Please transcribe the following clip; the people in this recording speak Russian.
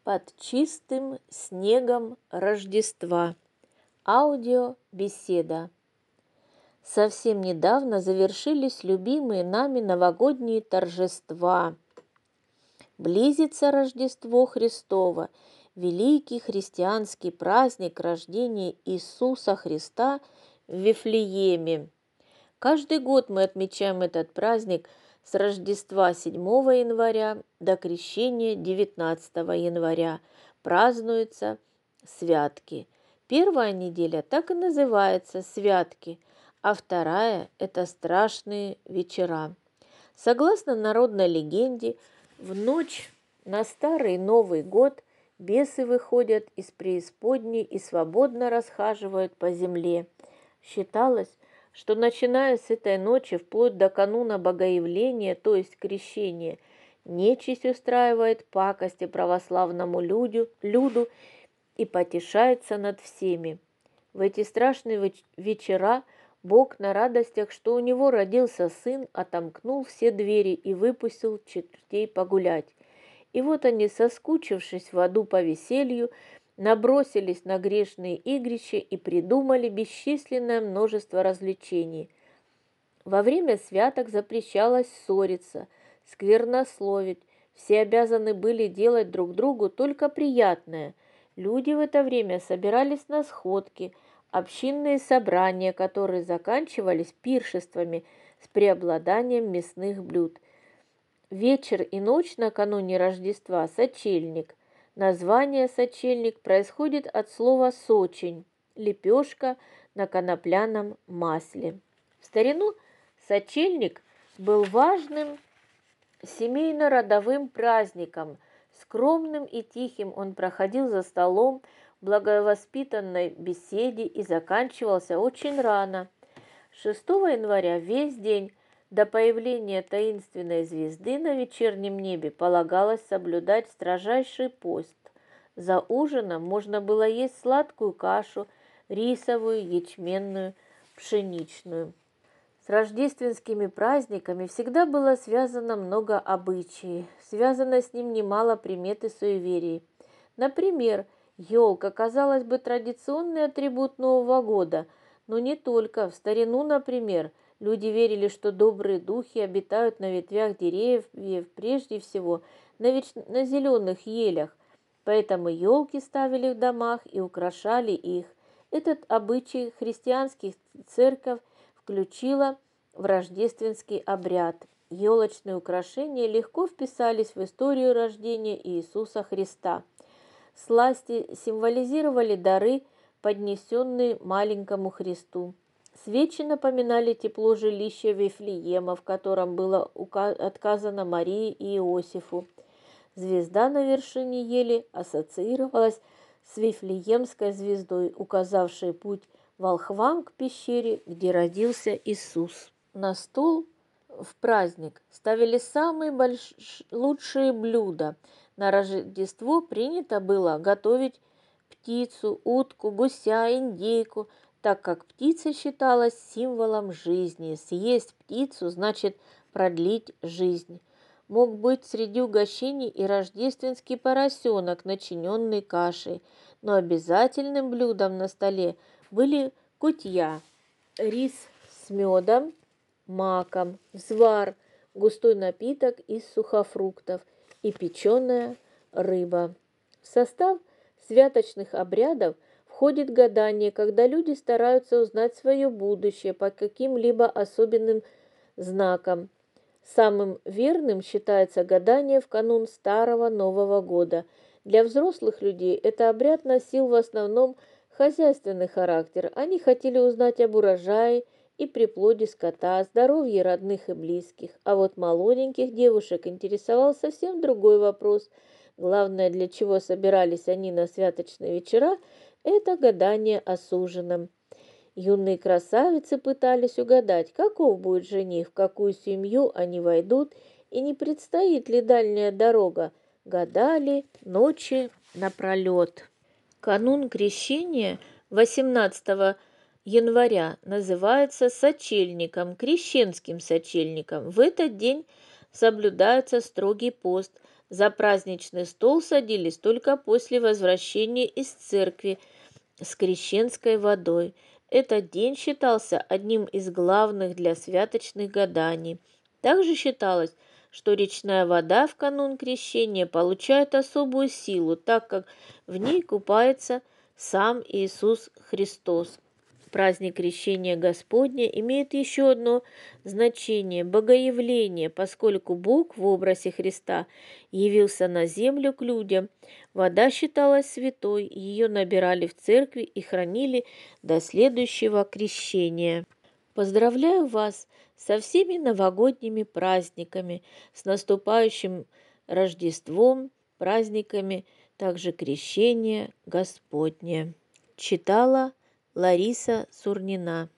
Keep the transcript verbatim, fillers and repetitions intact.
Под чистым снегом Рождества. Аудиобеседа. Совсем недавно завершились любимые нами новогодние торжества. Близится Рождество Христово, великий христианский праздник рождения Иисуса Христа в Вифлееме. Каждый год мы отмечаем этот праздник с Рождества седьмого января до Крещения девятнадцатого января. Празднуются святки. Первая неделя так и называется «Святки», а вторая – это страшные вечера. Согласно народной легенде, в ночь на Старый Новый год бесы выходят из преисподней и свободно расхаживают по земле. Считалось, что начиная с этой ночи вплоть до кануна Богоявления, то есть крещения, нечисть устраивает пакости православному люду, люду и потешается над всеми. В эти страшные вечера Бог на радостях, что у него родился сын, отомкнул все двери и выпустил чертей погулять. И вот они, соскучившись в аду по веселью, набросились на грешные игрища и придумали бесчисленное множество развлечений. Во время святок запрещалось ссориться, сквернословить, все обязаны были делать друг другу только приятное. Люди в это время собирались на сходки, общинные собрания, которые заканчивались пиршествами с преобладанием мясных блюд. Вечер и ночь накануне Рождества – сочельник. Название «сочельник» происходит от слова «сочень» – лепешка на конопляном масле. В старину сочельник был важным семейно-родовым праздником. Скромным и тихим он проходил за столом в благовоспитанной беседе и заканчивался очень рано. шестого января весь день до появления таинственной звезды на вечернем небе полагалось соблюдать строжайший пост. За ужином можно было есть сладкую кашу, рисовую, ячменную, пшеничную. С рождественскими праздниками всегда было связано много обычаев, связано с ним немало примет и суеверий. Например, елка, казалось бы, традиционный атрибут Нового года, но не только. В старину, например, люди верили, что добрые духи обитают на ветвях деревьев, прежде всего на, веч... на зеленых елях, поэтому елки ставили в домах и украшали их. Этот обычай христианских церковь включила в рождественский обряд. Елочные украшения легко вписались в историю рождения Иисуса Христа. Сласти символизировали дары, поднесенные маленькому Христу. Свечи напоминали тепло жилища Вифлеема, в котором было отказано Марии и Иосифу. Звезда на вершине ели ассоциировалась с Вифлеемской звездой, указавшей путь волхвам к пещере, где родился Иисус. На стол в праздник ставили самые больш... лучшие блюда. На Рождество принято было готовить птицу, утку, гуся, индейку, так как птица считалась символом жизни. Съесть птицу значит продлить жизнь. Мог быть среди угощений и рождественский поросенок, начиненный кашей, но обязательным блюдом на столе были кутья, рис с медом, маком, взвар, густой напиток из сухофруктов и печеная рыба. В состав святочных обрядов входит гадание, когда люди стараются узнать свое будущее по каким-либо особенным знакам. Самым верным считается гадание в канун Старого Нового года. Для взрослых людей этот обряд носил в основном хозяйственный характер. Они хотели узнать об урожае и приплоде скота, о здоровье родных и близких. А вот молоденьких девушек интересовал совсем другой вопрос. Главное, для чего собирались они на святочные вечера, это гадание о суженом. Юные красавицы пытались угадать, каков будет жених, в какую семью они войдут, и не предстоит ли дальняя дорога. Гадали ночи напролет. Канун крещения восемнадцатого января называется сочельником, крещенским сочельником. В этот день соблюдается строгий пост. За праздничный стол садились только после возвращения из церкви с крещенской водой. Этот день считался одним из главных для святочных гаданий. Также считалось, что речная вода в канун крещения получает особую силу, так как в ней купается сам Иисус Христос. Праздник Крещения Господня имеет еще одно значение – богоявление, поскольку Бог в образе Христа явился на землю к людям. Вода считалась святой, ее набирали в церкви и хранили до следующего крещения. Поздравляю вас со всеми новогодними праздниками, с наступающим Рождеством, праздниками, также Крещения Господня. Читала Лариса Сурнина.